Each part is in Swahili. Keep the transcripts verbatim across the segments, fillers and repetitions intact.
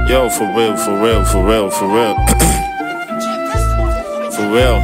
Yo, for real, for real, for real, for real. For real.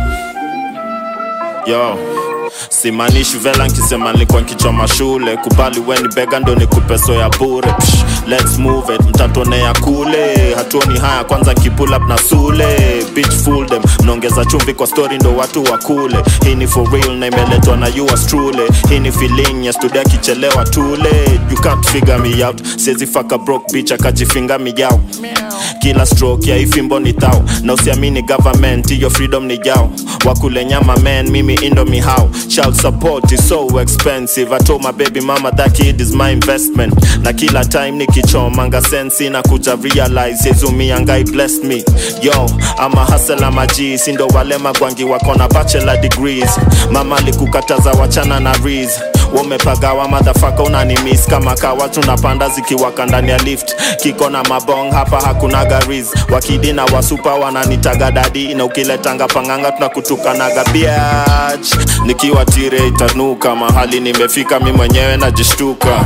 Yo, simanishi vela nkisema nilikuwa nkichoma shule. Kubali weni bega ndo nikupe so ya bure. Psh, let's move it, mtatonea kule. Hatuoni haya kwanza kipull up na sule. Bitch fool them, nongeza chumvi kwa story ndo watu wakule. Hii ni for real na imeletwa na yours truly. Hii ni feeling ya studia kichelewa tule. You can't figure me out, sezi fuck a broke bitch akajifinga mi yao. Kila stroke ya ifimbo ni tao. Na usiamini government, iyo freedom ni yao. Wakule nyama man, mimi indo mi how. Child support is so expensive. I told my baby mama that kid is my investment. Na kila time nikichomanga sensi na kuja realize Yezu miangai blessed me. Yo, I'm a hustle, I'm a G. Sindo wale magwangi wakona bachelor degrees. Mama likukataza wachana na Reez. Wamepagawa motherfucker unanimiss. Kama kawa tunapanda zikiwaka ndani ya lift. Kiko na mabong hapa hakuna gariz. Wakidina wasupa wananitaga daddy. Na ukiletanga panganga tunakutuka naga biatch. Nikiwa tire itanuka. Mahali nimefika mi mwenyewe najishtuka.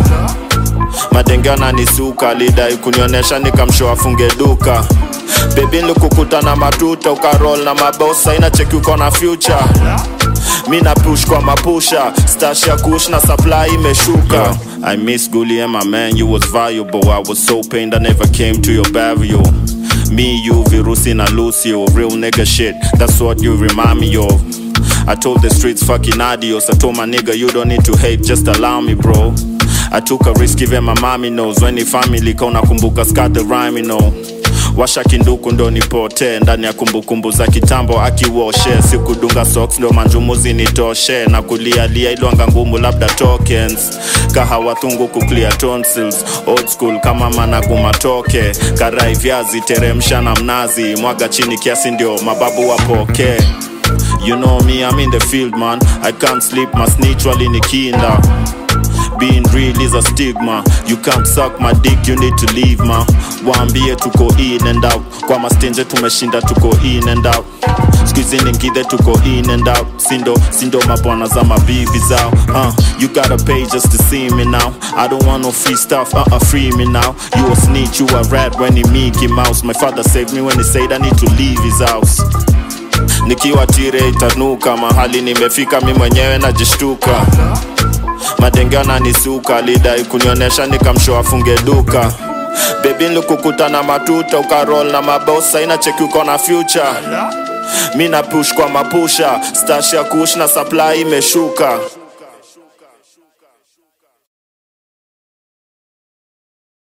Madenge wananisuka. Lidai kunionesha nikamshow afunge duka. Baby nikukuta na matuta. Ukaroll na mabosa inacheki uko na future. Mina push kwa mapusha. Stash ya kush na supply imeshuka. Yo, I miss Gully and my man, you was valuable. I was so pained I never came to your burial. Me, you, Virusi na Lucio. Real nigga shit, that's what you remind me of. I told the streets fucking adios. I told my nigga you don't need to hate, just allow me bro. I took a risk even my mommy knows. When the family kona kumbuka scat the rhyme you know. Washa kinduku ndo nipote. Ndani ya kumbukumbu za kitambo akiwoshe. Sikudunga socks ndo manjumuzi nitoshe. Na kulia lia iluanga ngumu labda tokens. Kahawa thungu kuclear tonsils. Old school kama managu matoke. Karai vyazi teremsha na mnazi. Mwaga chini kiasi ndio mababu wapoke. You know me, I'm in the field man. I can't sleep, my snitch wali nikinda. Being real is a stigma. You can't suck my dick, you need to leave ma. Waambie tuko in and out. Kwa mastenje tumeshinda tuko in and out. Squeezing ngide tuko in and out. Sindo, sindo mabwana za mabibi zao. uh, You gotta pay just to see me now. I don't want no free stuff, uh uh free me now. You a snitch, you a rat when he Mickey Mouse. My father saved me when he said I need to leave his house. Nikiwa tire itanuka. Mahali nimefika mi mwenyewe najishtuka. Madenge wananisuka. Lidai kunionesha nikamshow afunge duka. Baby nikukuta na matuta. Ukaroll na mabosa inacheki uko na future. Mina push kwa mapusha. Stash ya kush na supply imeshuka.